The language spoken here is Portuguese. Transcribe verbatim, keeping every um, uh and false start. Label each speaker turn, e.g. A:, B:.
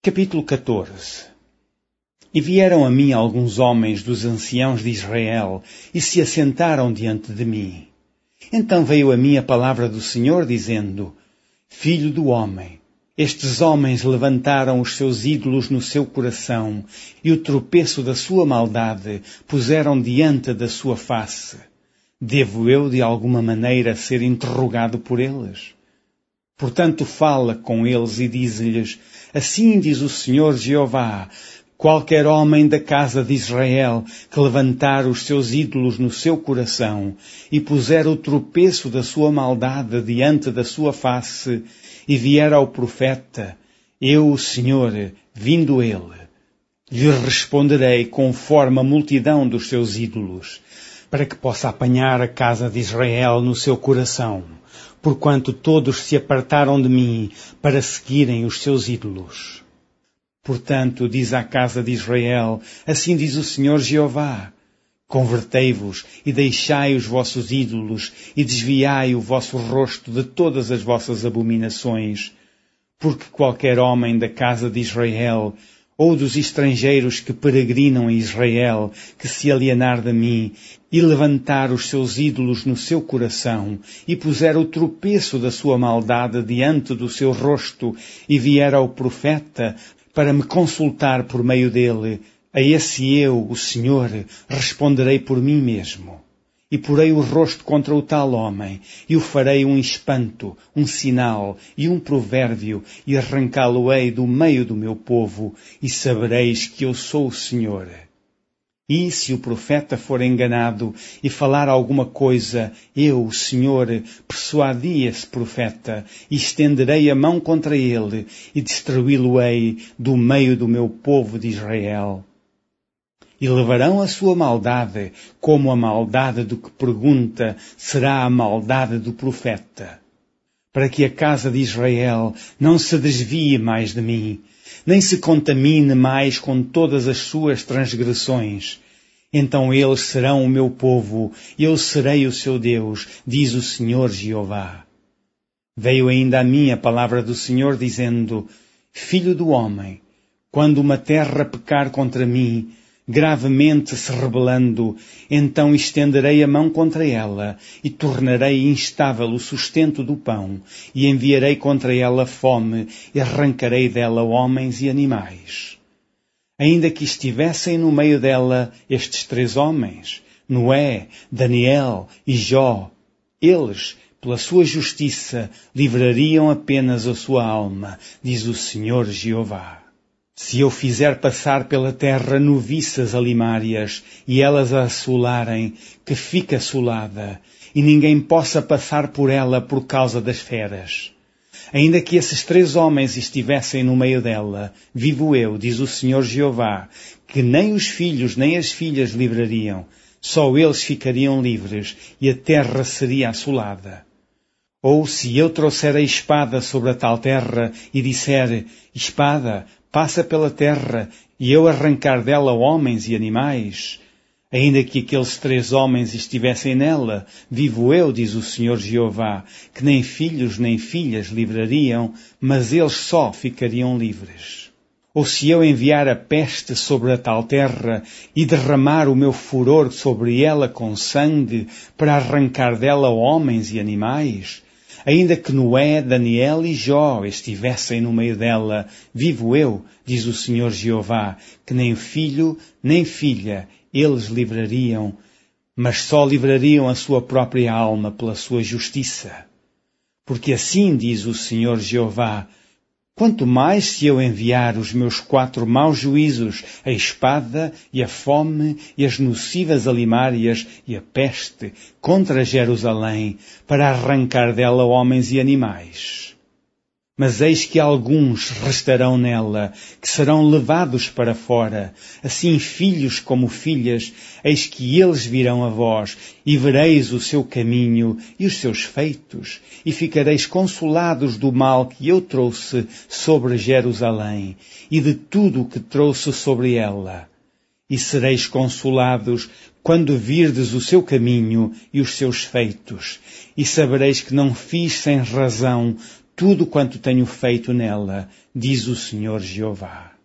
A: Capítulo catorze. E vieram a mim alguns homens dos anciãos de Israel, e se assentaram diante de mim. Então veio a mim a palavra do Senhor, dizendo: Filho do homem, estes homens levantaram os seus ídolos no seu coração, e o tropeço da sua maldade puseram diante da sua face. Devo eu, de alguma maneira, ser interrogado por eles? Portanto, fala com eles e diz-lhes: Assim diz o Senhor Jeová: qualquer homem da casa de Israel que levantar os seus ídolos no seu coração e puser o tropeço da sua maldade diante da sua face e vier ao profeta, eu, o Senhor, vindo ele, lhe responderei conforme a multidão dos seus ídolos, para que possa apanhar a casa de Israel no seu coração, porquanto todos se apartaram de mim para seguirem os seus ídolos. Portanto, diz à casa de Israel, assim diz o Senhor Jeová: convertei-vos e deixai os vossos ídolos e desviai o vosso rosto de todas as vossas abominações, porque qualquer homem da casa de Israel ou dos estrangeiros que peregrinam em Israel, que se alienar de mim e levantar os seus ídolos no seu coração e puser o tropeço da sua maldade diante do seu rosto e vier ao profeta para me consultar por meio dele, a esse eu, o Senhor, responderei por mim mesmo. E porei o rosto contra o tal homem, e o farei um espanto, um sinal e um provérbio, e arrancá-lo-ei do meio do meu povo, e sabereis que eu sou o Senhor. E se o profeta for enganado e falar alguma coisa, eu, o Senhor, persuadi esse profeta, e estenderei a mão contra ele, e destruí-lo-ei do meio do meu povo de Israel. E levarão a sua maldade, como a maldade do que pergunta será a maldade do profeta, para que a casa de Israel não se desvie mais de mim, nem se contamine mais com todas as suas transgressões. Então eles serão o meu povo, e eu serei o seu Deus, diz o Senhor Jeová. Veio ainda a mim a palavra do Senhor, dizendo: Filho do homem, quando uma terra pecar contra mim, gravemente se rebelando, então estenderei a mão contra ela, e tornarei instável o sustento do pão, e enviarei contra ela fome, e arrancarei dela homens e animais. Ainda que estivessem no meio dela estes três homens, Noé, Daniel e Jó, eles, pela sua justiça, livrariam apenas a sua alma, diz o Senhor Jeová. Se eu fizer passar pela terra noviças alimárias, e elas a assolarem, que fique assolada, e ninguém possa passar por ela por causa das feras. Ainda que esses três homens estivessem no meio dela, vivo eu, diz o Senhor Jeová, que nem os filhos nem as filhas livrariam, só eles ficariam livres, e a terra seria assolada. Ou se eu trouxer a espada sobre a tal terra, e disser: espada, passa pela terra, e eu arrancar dela homens e animais, ainda que aqueles três homens estivessem nela, vivo eu, diz o Senhor Jeová, que nem filhos nem filhas livrariam, mas eles só ficariam livres. Ou se eu enviar a peste sobre a tal terra e derramar o meu furor sobre ela com sangue, para arrancar dela homens e animais, ainda que Noé, Daniel e Jó estivessem no meio dela, vivo eu, diz o Senhor Jeová, que nem filho nem filha eles livrariam, mas só livrariam a sua própria alma pela sua justiça. Porque assim diz o Senhor Jeová: quanto mais se eu enviar os meus quatro maus juízos, a espada e a fome e as nocivas alimárias e a peste, contra Jerusalém, para arrancar dela homens e animais. Mas eis que alguns restarão nela, que serão levados para fora, assim filhos como filhas, eis que eles virão a vós, e vereis o seu caminho e os seus feitos, e ficareis consolados do mal que eu trouxe sobre Jerusalém, e de tudo o que trouxe sobre ela. E sereis consolados quando virdes o seu caminho e os seus feitos, e sabereis que não fiz sem razão tudo quanto tenho feito nela, diz o Senhor Jeová.